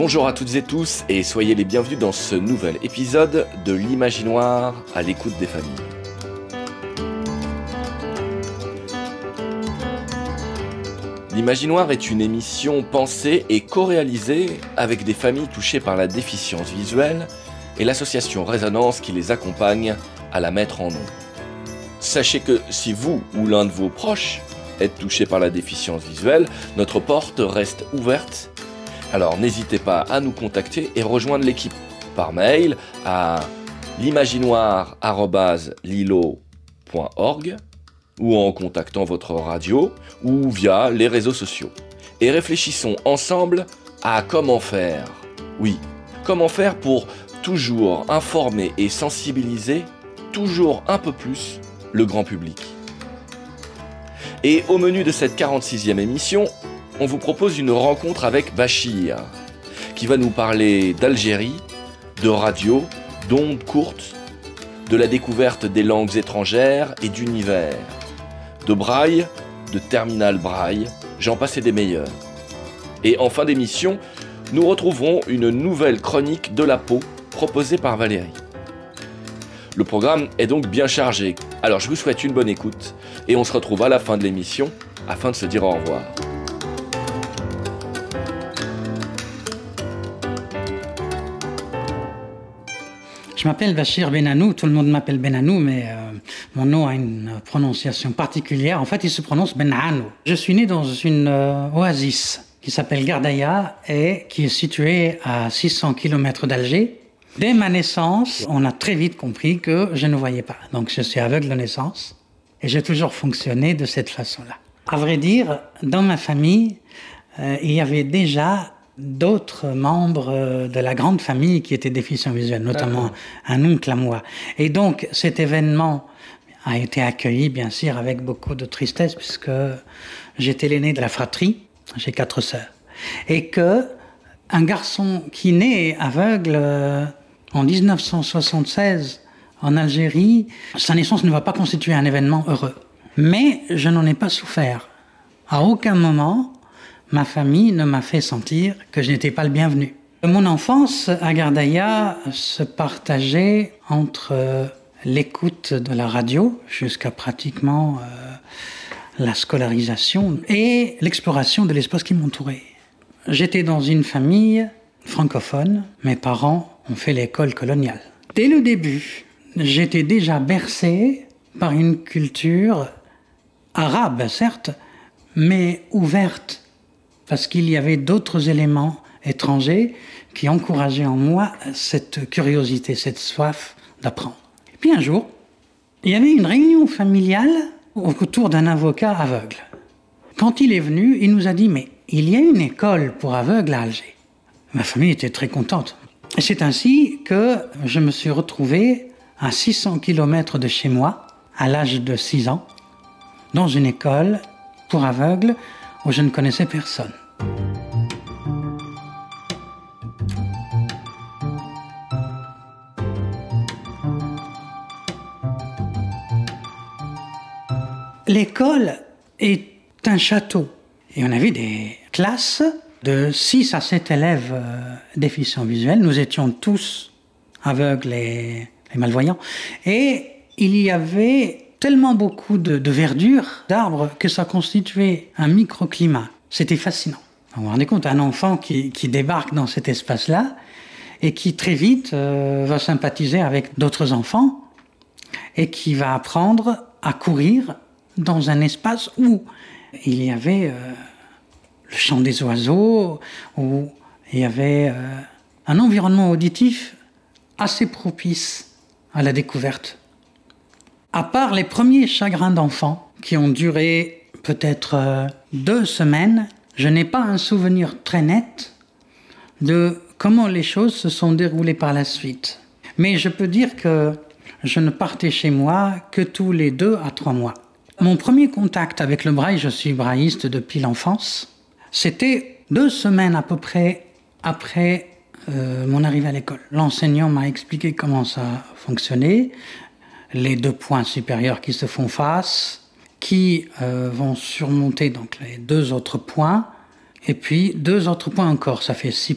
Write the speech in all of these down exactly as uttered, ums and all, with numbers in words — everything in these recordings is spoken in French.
Bonjour à toutes et tous et soyez les bienvenus dans ce nouvel épisode de l'Imaginoire à l'écoute des familles. L'Imaginoire est une émission pensée et co-réalisée avec des familles touchées par la déficience visuelle et l'association Résonance qui les accompagne à la mettre en œuvre. Sachez que si vous ou l'un de vos proches êtes touché par la déficience visuelle, notre porte reste ouverte. Alors n'hésitez pas à nous contacter et rejoindre l'équipe par mail à l'imaginoire arobase lilo point org ou en contactant votre radio ou via les réseaux sociaux. Et réfléchissons ensemble à comment faire. Oui, comment faire pour toujours informer et sensibiliser toujours un peu plus le grand public. Et au menu de cette quarante-sixième émission, on vous propose une rencontre avec Bachir, qui va nous parler d'Algérie, de radio, d'ondes courtes, de la découverte des langues étrangères et d'univers, de braille, de terminal braille, j'en passe et des meilleurs. Et en fin d'émission, nous retrouverons une nouvelle chronique de la peau proposée par Valérie. Le programme est donc bien chargé, alors je vous souhaite une bonne écoute et on se retrouve à la fin de l'émission afin de se dire au revoir. Je m'appelle Bachir Benanou, tout le monde m'appelle Benanou, mais euh, mon nom a une prononciation particulière. En fait, il se prononce Benanou. Je suis né dans une euh, oasis qui s'appelle Gardaïa et qui est située à six cents kilomètres d'Alger. Dès ma naissance, on a très vite compris que je ne voyais pas. Donc je suis aveugle de naissance et j'ai toujours fonctionné de cette façon-là. À vrai dire, dans ma famille, euh, il y avait déjà d'autres membres de la grande famille qui étaient déficients visuels, notamment D'accord. un oncle à moi. Et donc, cet événement a été accueilli, bien sûr, avec beaucoup de tristesse, puisque j'étais l'aîné de la fratrie, j'ai quatre sœurs. Et que un garçon qui naît aveugle en dix-neuf cent soixante-seize en Algérie, sa naissance ne va pas constituer un événement heureux. Mais je n'en ai pas souffert. À aucun moment, ma famille ne m'a fait sentir que je n'étais pas le bienvenu. Mon enfance à Gardaïa se partageait entre l'écoute de la radio, jusqu'à pratiquement euh, la scolarisation, et l'exploration de l'espace qui m'entourait. J'étais dans une famille francophone. Mes parents ont fait l'école coloniale. Dès le début, j'étais déjà bercé par une culture arabe, certes, mais ouverte, parce qu'il y avait d'autres éléments étrangers qui encourageaient en moi cette curiosité, cette soif d'apprendre. Et puis un jour, il y avait une réunion familiale autour d'un avocat aveugle. Quand il est venu, il nous a dit « Mais il y a une école pour aveugles à Alger ». Ma famille était très contente. Et c'est ainsi que je me suis retrouvé à six cents kilomètres de chez moi, à l'âge de six ans, dans une école pour aveugles où je ne connaissais personne. L'école est un château et on avait des classes de six à sept élèves euh, déficients visuels. Nous étions tous aveugles et, et malvoyants. Et il y avait tellement beaucoup de, de verdure, d'arbres, que ça constituait un microclimat. C'était fascinant. Vous vous rendez compte, un enfant qui, qui débarque dans cet espace-là et qui très vite euh, va sympathiser avec d'autres enfants et qui va apprendre à courir dans un espace où il y avait euh, le chant des oiseaux, où il y avait euh, un environnement auditif assez propice à la découverte. À part les premiers chagrins d'enfants qui ont duré peut-être euh, deux semaines, je n'ai pas un souvenir très net de comment les choses se sont déroulées par la suite. Mais je peux dire que je ne partais chez moi que tous les deux à trois mois. Mon premier contact avec le braille, je suis brailliste depuis l'enfance, c'était deux semaines à peu près après euh, mon arrivée à l'école. L'enseignant m'a expliqué comment ça fonctionnait, les deux points supérieurs qui se font face, qui euh, vont surmonter donc les deux autres points, et puis deux autres points encore, ça fait six points.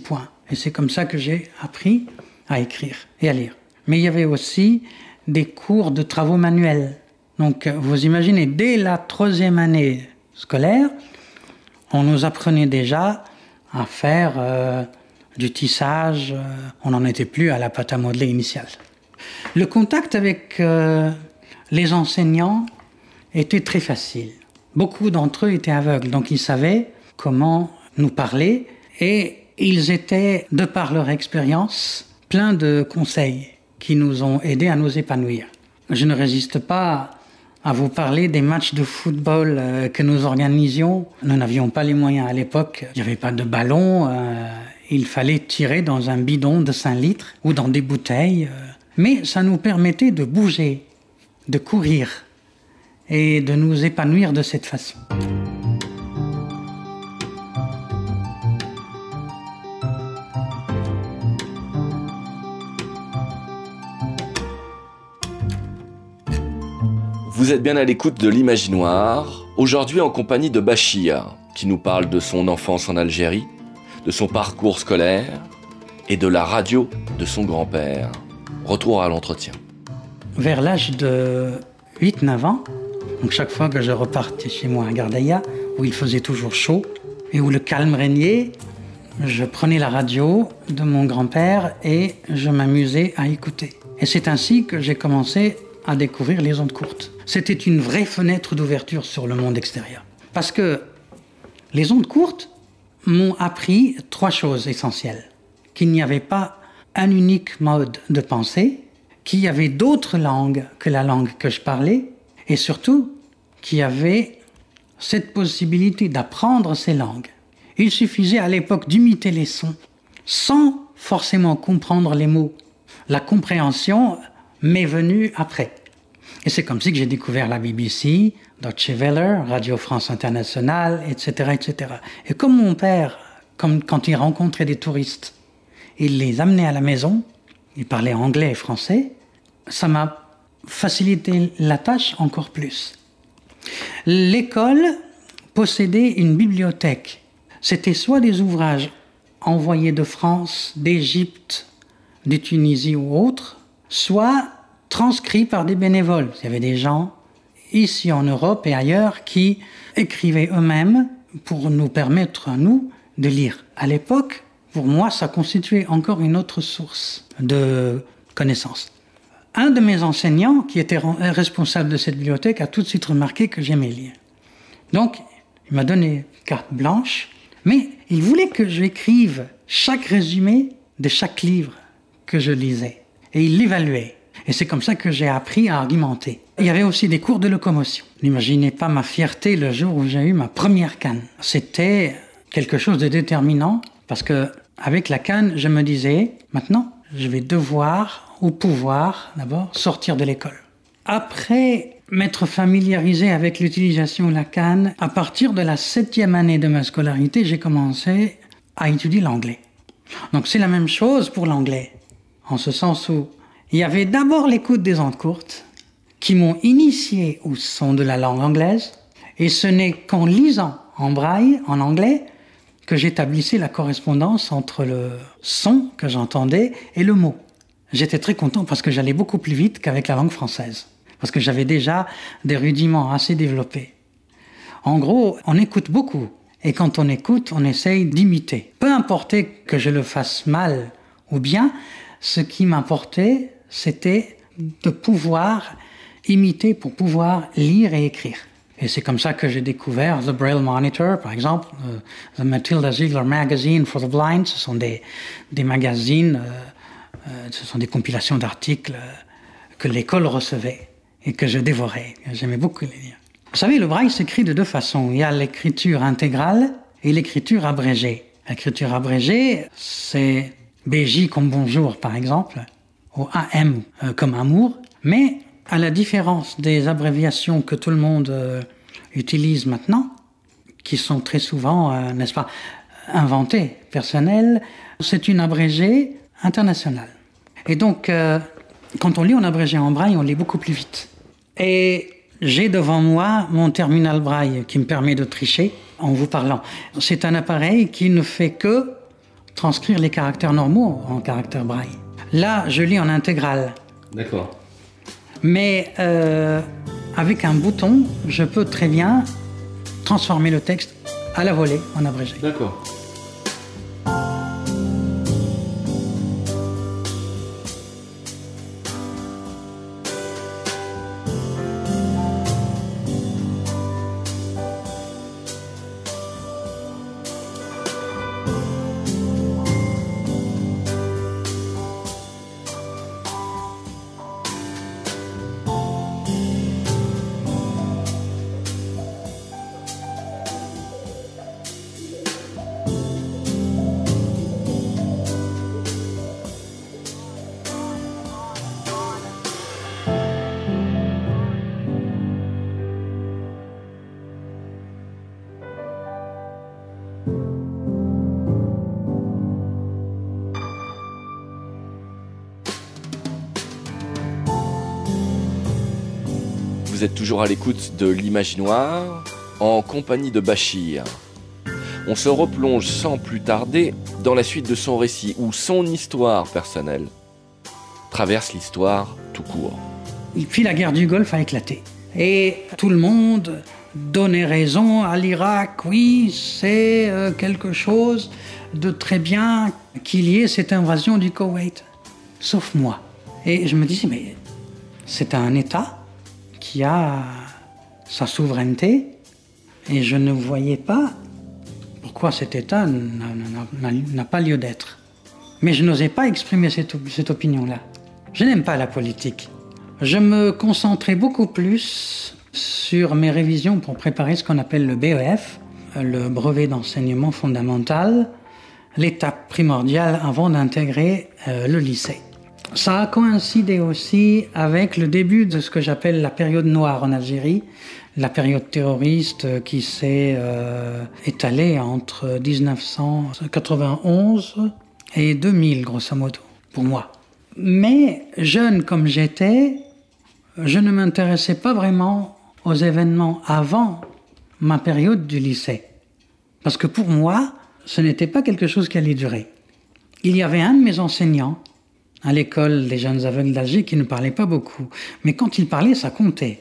Et c'est comme ça que j'ai appris à écrire et à lire. Mais il y avait aussi des cours de travaux manuels. Donc, vous imaginez, dès la troisième année scolaire, on nous apprenait déjà à faire euh, du tissage. Euh, on n'en était plus à la pâte à modeler initiale. Le contact avec euh, les enseignants était très facile. Beaucoup d'entre eux étaient aveugles, donc ils savaient comment nous parler et ils étaient, de par leur expérience, pleins de conseils qui nous ont aidés à nous épanouir. Je ne résiste pas à vous parler des matchs de football euh, que nous organisions. Nous n'avions pas les moyens à l'époque. Il n'y avait pas de ballon. Euh, il fallait tirer dans un bidon de cinq litres ou dans des bouteilles. Euh, mais ça nous permettait de bouger, de courir et de nous épanouir de cette façon. Vous êtes bien à l'écoute de l'Imaginoire, aujourd'hui en compagnie de Bachir, qui nous parle de son enfance en Algérie, de son parcours scolaire et de la radio de son grand-père. Retour à l'entretien. Vers l'âge de huit neuf ans, donc chaque fois que je repartais chez moi à Gardaïa, où il faisait toujours chaud et où le calme régnait, je prenais la radio de mon grand-père et je m'amusais à écouter. Et c'est ainsi que j'ai commencé à découvrir les ondes courtes. C'était une vraie fenêtre d'ouverture sur le monde extérieur. Parce que les ondes courtes m'ont appris trois choses essentielles. Qu'il n'y avait pas un unique mode de pensée, qu'il y avait d'autres langues que la langue que je parlais, et surtout qu'il y avait cette possibilité d'apprendre ces langues. Il suffisait à l'époque d'imiter les sons, sans forcément comprendre les mots. La compréhension m'est venue après. Et c'est comme ça que j'ai découvert la B B C, Deutsche Welle, Radio France Internationale, et cetera, et cetera. Et comme mon père, comme quand il rencontrait des touristes, il les amenait à la maison, il parlait anglais et français, ça m'a facilité la tâche encore plus. L'école possédait une bibliothèque. C'était soit des ouvrages envoyés de France, d'Égypte, de Tunisie ou autres, soit transcrits par des bénévoles. Il y avait des gens ici en Europe et ailleurs qui écrivaient eux-mêmes pour nous permettre à nous de lire. À l'époque, pour moi, ça constituait encore une autre source de connaissances. Un de mes enseignants, qui était responsable de cette bibliothèque, a tout de suite remarqué que j'aimais lire. Donc, il m'a donné carte blanche, mais il voulait que j'écrive chaque résumé de chaque livre que je lisais. Et il l'évaluait. Et c'est comme ça que j'ai appris à argumenter. Il y avait aussi des cours de locomotion. N'imaginez pas ma fierté le jour où j'ai eu ma première canne. C'était quelque chose de déterminant, parce que avec la canne, je me disais, maintenant, je vais devoir, ou pouvoir, d'abord, sortir de l'école. Après m'être familiarisé avec l'utilisation de la canne, à partir de la septième année de ma scolarité, j'ai commencé à étudier l'anglais. Donc c'est la même chose pour l'anglais, en ce sens où il y avait d'abord l'écoute des ondes courtes, qui m'ont initié au son de la langue anglaise, et ce n'est qu'en lisant en braille, en anglais, que j'établissais la correspondance entre le son que j'entendais et le mot. J'étais très content parce que j'allais beaucoup plus vite qu'avec la langue française, parce que j'avais déjà des rudiments assez développés. En gros, on écoute beaucoup, et quand on écoute, on essaye d'imiter. Peu importait que je le fasse mal ou bien, ce qui m'importait, c'était de pouvoir imiter pour pouvoir lire et écrire. Et c'est comme ça que j'ai découvert The Braille Monitor, par exemple, euh, The Matilda Ziegler Magazine for the Blind. Ce sont des, des magazines, euh, euh, ce sont des compilations d'articles euh, que l'école recevait et que je dévorais. J'aimais beaucoup les lire. Vous savez, le braille s'écrit de deux façons. Il y a l'écriture intégrale et l'écriture abrégée. L'écriture abrégée, c'est B J comme bonjour, par exemple, ou A M euh, comme amour, mais à la différence des abréviations que tout le monde euh, utilise maintenant, qui sont très souvent, euh, n'est-ce pas, inventées, personnelles, c'est une abrégée internationale. Et donc, euh, quand on lit en abrégé en braille, on lit beaucoup plus vite. Et j'ai devant moi mon terminal braille qui me permet de tricher en vous parlant. C'est un appareil qui ne fait que transcrire les caractères normaux en caractères braille. Là, je lis en intégrale. D'accord. Mais euh, avec un bouton, je peux très bien transformer le texte à la volée, en abrégé. D'accord. Vous êtes toujours à l'écoute de l'Imaginoire, en compagnie de Bachir. On se replonge sans plus tarder dans la suite de son récit, où son histoire personnelle traverse l'histoire tout court. Et puis la guerre du Golfe a éclaté. Et tout le monde donnait raison à l'Irak. Oui, c'est euh, quelque chose de très bien qu'il y ait cette invasion du Koweït. Sauf moi. Et je me disais, mais c'est un État qui a sa souveraineté, et je ne voyais pas pourquoi cet État n'a, n'a, n'a pas lieu d'être. Mais je n'osais pas exprimer cette, cette opinion-là. Je n'aime pas la politique. Je me concentrais beaucoup plus sur mes révisions pour préparer ce qu'on appelle le B E F, le brevet d'enseignement fondamental, l'étape primordiale avant d'intégrer euh, le lycée. Ça a coïncidé aussi avec le début de ce que j'appelle la période noire en Algérie, la période terroriste qui s'est euh, étalée entre dix-neuf cent quatre-vingt-onze et deux mille, grosso modo, pour moi. Mais jeune comme j'étais, je ne m'intéressais pas vraiment aux événements avant ma période du lycée. Parce que pour moi, ce n'était pas quelque chose qui allait durer. Il y avait un de mes enseignants à l'école des jeunes aveugles d'Alger qui ne parlait pas beaucoup. Mais quand il parlait, ça comptait.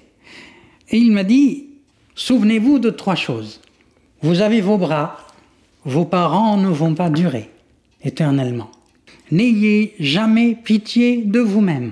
Et il m'a dit, souvenez-vous de trois choses. Vous avez vos bras, vos parents ne vont pas durer éternellement. N'ayez jamais pitié de vous-même.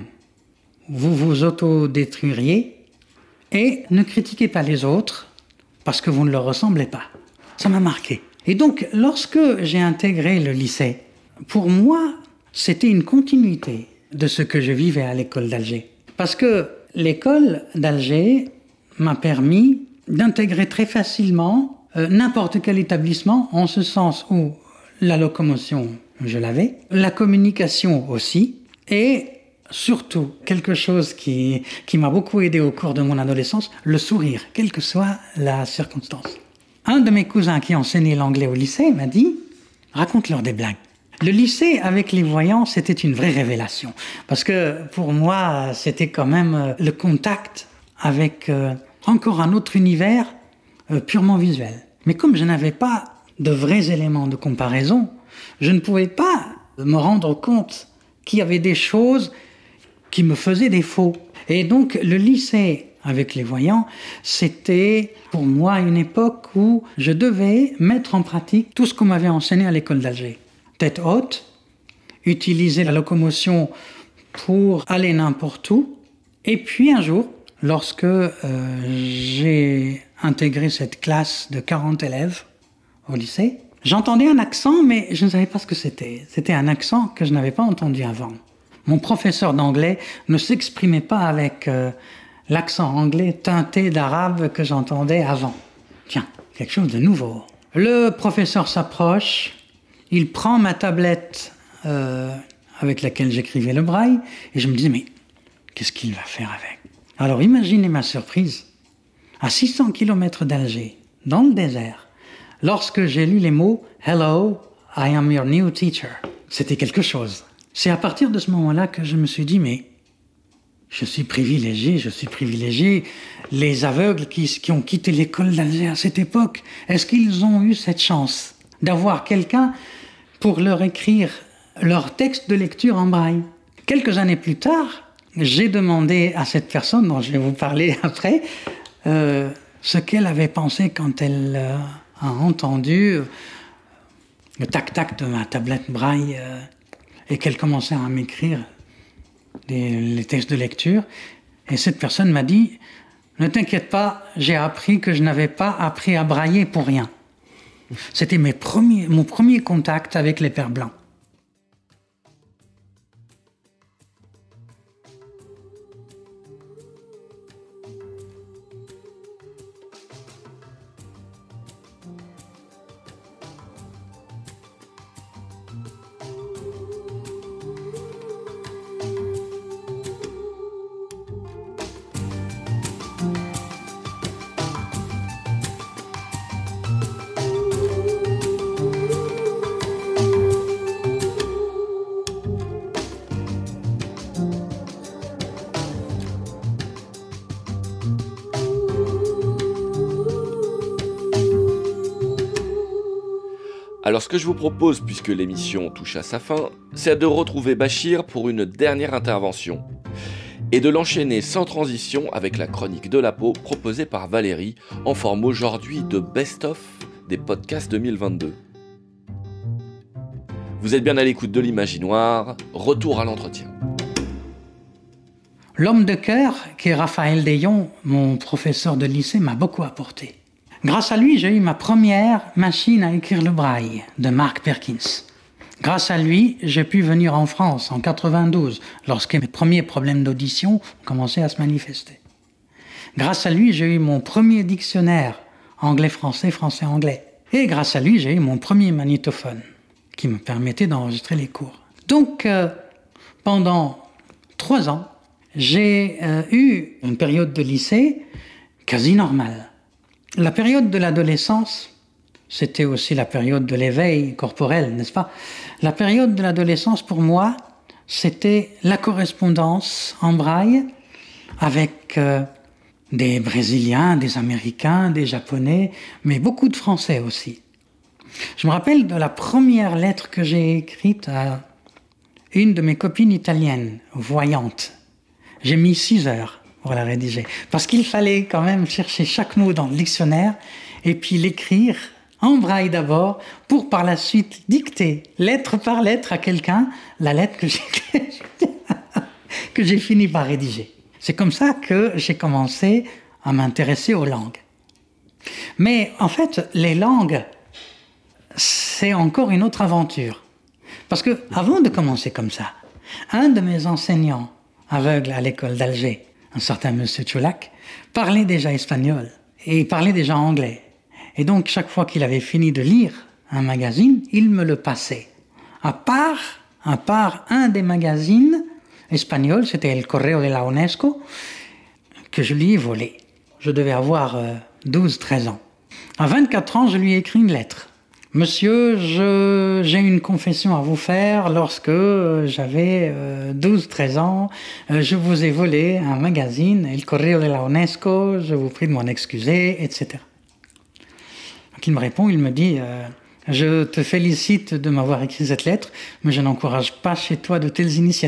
Vous vous autodétruiriez et ne critiquez pas les autres parce que vous ne leur ressemblez pas. Ça m'a marqué. Et donc, lorsque j'ai intégré le lycée, pour moi, c'était une continuité de ce que je vivais à l'école d'Alger. Parce que l'école d'Alger m'a permis d'intégrer très facilement euh, n'importe quel établissement, en ce sens où la locomotion, je l'avais, la communication aussi, et surtout, quelque chose qui, qui m'a beaucoup aidé au cours de mon adolescence, le sourire, quelle que soit la circonstance. Un de mes cousins qui enseignait l'anglais au lycée m'a dit « raconte-leur des blagues ». Le lycée avec les voyants, c'était une vraie révélation. Parce que pour moi, c'était quand même le contact avec euh, encore un autre univers euh, purement visuel. Mais comme je n'avais pas de vrais éléments de comparaison, je ne pouvais pas me rendre compte qu'il y avait des choses qui me faisaient défaut. Et donc le lycée avec les voyants, c'était pour moi une époque où je devais mettre en pratique tout ce qu'on m'avait enseigné à l'école d'Alger. Tête haute, utiliser la locomotion pour aller n'importe où. Et puis un jour, lorsque euh, j'ai intégré cette classe de quarante élèves au lycée, j'entendais un accent, mais je ne savais pas ce que c'était. C'était un accent que je n'avais pas entendu avant. Mon professeur d'anglais ne s'exprimait pas avec euh, l'accent anglais teinté d'arabe que j'entendais avant. Tiens, quelque chose de nouveau. Le professeur s'approche. Il prend ma tablette euh, avec laquelle j'écrivais le braille et je me dis, mais qu'est-ce qu'il va faire avec? Alors imaginez ma surprise. À six cents kilomètres d'Alger, dans le désert, lorsque j'ai lu les mots « Hello, I am your new teacher », c'était quelque chose. C'est à partir de ce moment-là que je me suis dit, mais je suis privilégié, je suis privilégié. Les aveugles qui, qui ont quitté l'école d'Alger à cette époque, est-ce qu'ils ont eu cette chance d'avoir quelqu'un pour leur écrire leur texte de lecture en braille. Quelques années plus tard, j'ai demandé à cette personne, dont je vais vous parler après, euh, ce qu'elle avait pensé quand elle euh, a entendu le tac-tac de ma tablette braille euh, et qu'elle commençait à m'écrire des, les textes de lecture. Et cette personne m'a dit « Ne t'inquiète pas, j'ai appris que je n'avais pas appris à brailler pour rien. » C'était mes premiers, mon premier contact avec les Pères Blancs. Alors ce que je vous propose, puisque l'émission touche à sa fin, c'est de retrouver Bachir pour une dernière intervention et de l'enchaîner sans transition avec la chronique de la peau proposée par Valérie en forme aujourd'hui de best-of des podcasts deux mille vingt-deux. Vous êtes bien à l'écoute de l'Imaginoire, retour à l'entretien. L'homme de cœur, qui est Raphaël Dayon, mon professeur de lycée, m'a beaucoup apporté. Grâce à lui, j'ai eu ma première machine à écrire le braille, de Mark Perkins. Grâce à lui, j'ai pu venir en France en quatre-vingt-douze, lorsque mes premiers problèmes d'audition ont commencé à se manifester. Grâce à lui, j'ai eu mon premier dictionnaire anglais-français, français-anglais. Et grâce à lui, j'ai eu mon premier magnétophone, qui me permettait d'enregistrer les cours. Donc, euh, pendant trois ans, j'ai euh, eu une période de lycée quasi normale. La période de l'adolescence, c'était aussi la période de l'éveil corporel, n'est-ce pas? La période de l'adolescence, pour moi, c'était la correspondance en braille avec euh, des Brésiliens, des Américains, des Japonais, mais beaucoup de Français aussi. Je me rappelle de la première lettre que j'ai écrite à une de mes copines italiennes, voyantes. J'ai mis six heures pour la rédiger, parce qu'il fallait quand même chercher chaque mot dans le dictionnaire et puis l'écrire en braille d'abord, pour par la suite dicter, lettre par lettre à quelqu'un, la lettre que j'ai, que j'ai fini par rédiger. C'est comme ça que j'ai commencé à m'intéresser aux langues. Mais en fait, les langues, c'est encore une autre aventure. Parce que avant de commencer comme ça, un de mes enseignants aveugles à l'école d'Alger, un certain monsieur Tchoulak, parlait déjà espagnol et il parlait déjà anglais. Et donc, chaque fois qu'il avait fini de lire un magazine, il me le passait. À part, à part un des magazines espagnols, c'était El Correo de la UNESCO, que je lui ai volé. Je devais avoir euh, douze treize ans. À vingt-quatre ans, je lui ai écrit une lettre. Monsieur, je, j'ai une confession à vous faire. Lorsque euh, j'avais euh, douze treize ans, euh, je vous ai volé un magazine, El Correo de la UNESCO, je vous prie de m'en excuser, et cetera. Donc il me répond, il me dit euh, « Je te félicite de m'avoir écrit cette lettre, mais je n'encourage pas chez toi de telles initiatives. »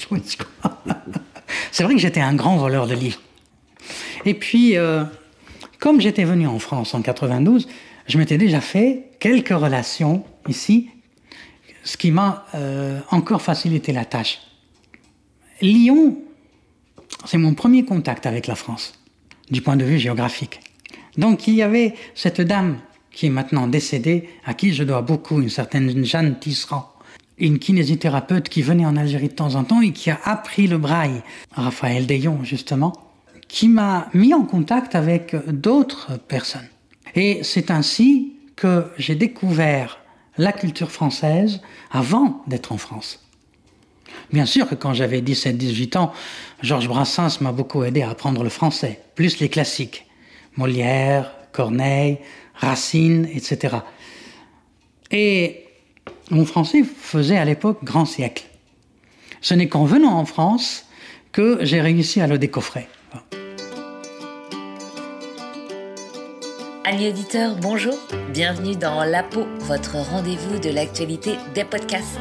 C'est vrai que j'étais un grand voleur de livres. Et puis, euh, comme j'étais venu en France en quatre-vingt-douze, je m'étais déjà fait quelques relations ici, ce qui m'a euh, encore facilité la tâche. Lyon, c'est mon premier contact avec la France, du point de vue géographique. Donc il y avait cette dame qui est maintenant décédée, à qui je dois beaucoup, une certaine Jeanne Tisserand, une kinésithérapeute qui venait en Algérie de temps en temps et qui a appris le braille, Raphaël Dayon justement, qui m'a mis en contact avec d'autres personnes. Et c'est ainsi que j'ai découvert la culture française avant d'être en France. Bien sûr que quand j'avais dix-sept dix-huit ans, Georges Brassens m'a beaucoup aidé à apprendre le français, plus les classiques, Molière, Corneille, Racine, et cetera. Et mon français faisait à l'époque grand siècle. Ce n'est qu'en venant en France que j'ai réussi à le décoffrer. Amis auditeurs, bonjour. Bienvenue dans La Peau, votre rendez-vous de l'actualité des podcasts.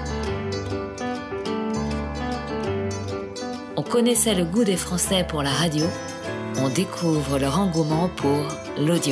On connaissait le goût des Français pour la radio, on découvre leur engouement pour l'audio.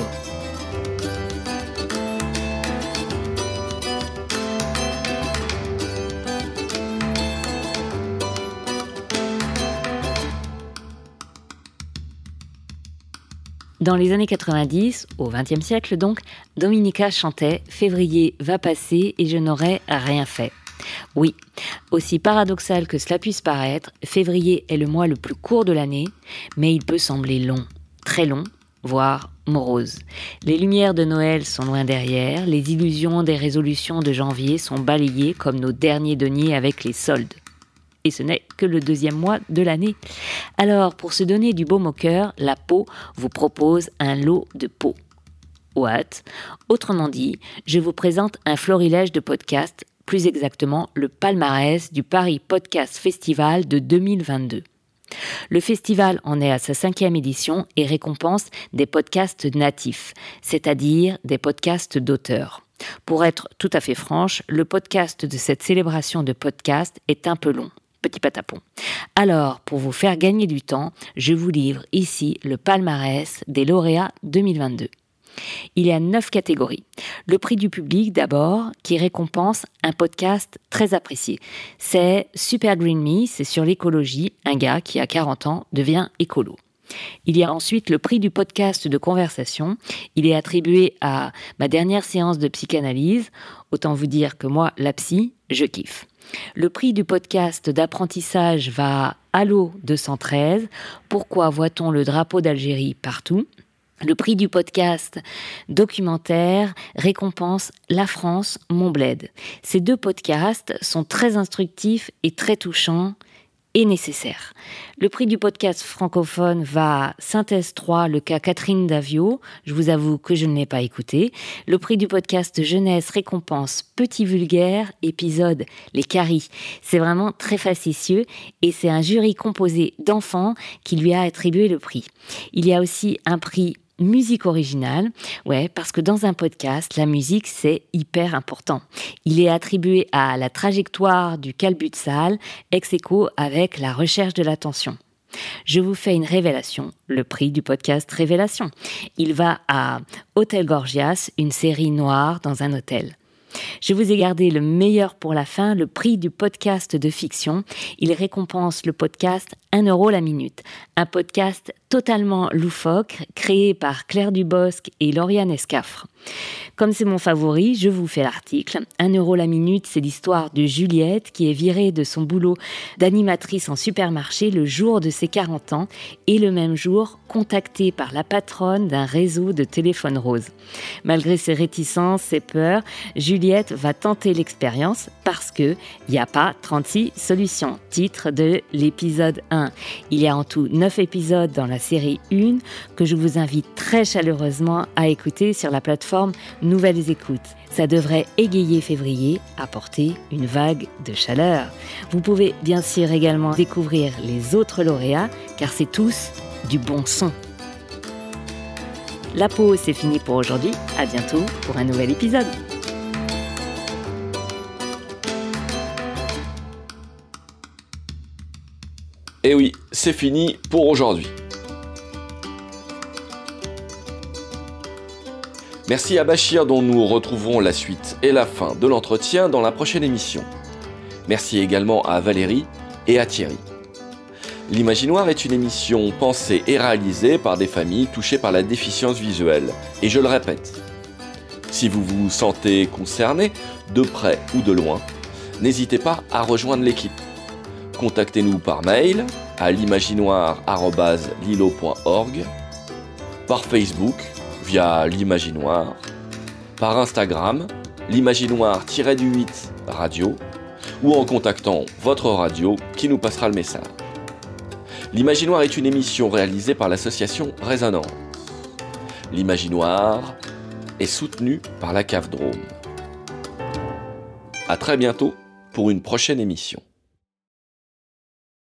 Dans les années quatre-vingt-dix, au vingtième siècle donc, Dominica chantait « Février va passer et je n'aurai rien fait ». Oui, aussi paradoxal que cela puisse paraître, février est le mois le plus court de l'année, mais il peut sembler long, très long, voire morose. Les lumières de Noël sont loin derrière, les illusions des résolutions de janvier sont balayées comme nos derniers deniers avec les soldes. Et ce n'est que le deuxième mois de l'année. Alors, pour se donner du baume au cœur, La Peau vous propose un lot de peau. What ? Autrement dit, je vous présente un florilège de podcasts, plus exactement le palmarès du Paris Podcast Festival de deux mille vingt-deux. Le festival en est à sa cinquième édition et récompense des podcasts natifs, c'est-à-dire des podcasts d'auteurs. Pour être tout à fait franche, le podcast de cette célébration de podcasts est un peu long. Petit patapon. Alors, pour vous faire gagner du temps, je vous livre ici le palmarès des lauréats deux mille vingt-deux. Il y a neuf catégories. Le prix du public d'abord, qui récompense un podcast très apprécié. C'est Super Green Me, c'est sur l'écologie. Un gars qui a quarante ans devient écolo. Il y a ensuite le prix du podcast de conversation. Il est attribué à ma dernière séance de psychanalyse. Autant vous dire que moi, la psy, je kiffe. Le prix du podcast d'apprentissage va à Allo deux cent treize. Pourquoi voit-on le drapeau d'Algérie partout ? Le prix du podcast documentaire récompense La France, mon bled. Ces deux podcasts sont très instructifs et très touchants et nécessaires. Le prix du podcast francophone va à Synthèse trois, le cas Catherine Davio. Je vous avoue que je ne l'ai pas écouté. Le prix du podcast jeunesse récompense Petit Vulgaire, épisode Les Caries. C'est vraiment très facétieux et c'est un jury composé d'enfants qui lui a attribué le prix. Il y a aussi un prix musique originale, ouais, parce que dans un podcast, la musique, c'est hyper important. Il est attribué à La Trajectoire du Calbutsal, ex aequo avec La Recherche de l'attention. Je vous fais une révélation, le prix du podcast Révélation. Il va à Hôtel Gorgias, une série noire dans un hôtel. Je vous ai gardé le meilleur pour la fin, le prix du podcast de fiction. Il récompense le podcast un euro la minute. Un podcast totalement loufoque, créé par Claire Dubosc et Lauriane Escafre. Comme c'est mon favori, je vous fais l'article. un euro la minute, c'est l'histoire de Juliette qui est virée de son boulot d'animatrice en supermarché le jour de ses quarante ans et le même jour contactée par la patronne d'un réseau de téléphone rose. Malgré ses réticences, ses peurs, Juliette va tenter l'expérience parce que il n'y a pas trente-six solutions. Titre de l'épisode un. Il y a en tout neuf épisodes dans la série un que je vous invite très chaleureusement à écouter sur la plateforme Nouvelles Écoutes. Ça devrait égayer février, apporter une vague de chaleur. Vous pouvez bien sûr également découvrir les autres lauréats, car c'est tous du bon son. La Peau, c'est fini pour aujourd'hui. À bientôt pour un nouvel épisode. Et oui, c'est fini pour aujourd'hui. Merci à Bachir dont nous retrouverons la suite et la fin de l'entretien dans la prochaine émission. Merci également à Valérie et à Thierry. L'Imaginoire est une émission pensée et réalisée par des familles touchées par la déficience visuelle. Et je le répète, si vous vous sentez concerné, de près ou de loin, n'hésitez pas à rejoindre l'équipe. Contactez-nous par mail à l'imaginoire arobase lilo point org, par Facebook via l'Imaginoire, par Instagram, l'Imaginoire-huit radio, ou en contactant votre radio qui nous passera le message. L'Imaginoire est une émission réalisée par l'association Résonance. L'Imaginoire est soutenu par la C A F Drôme. À très bientôt pour une prochaine émission.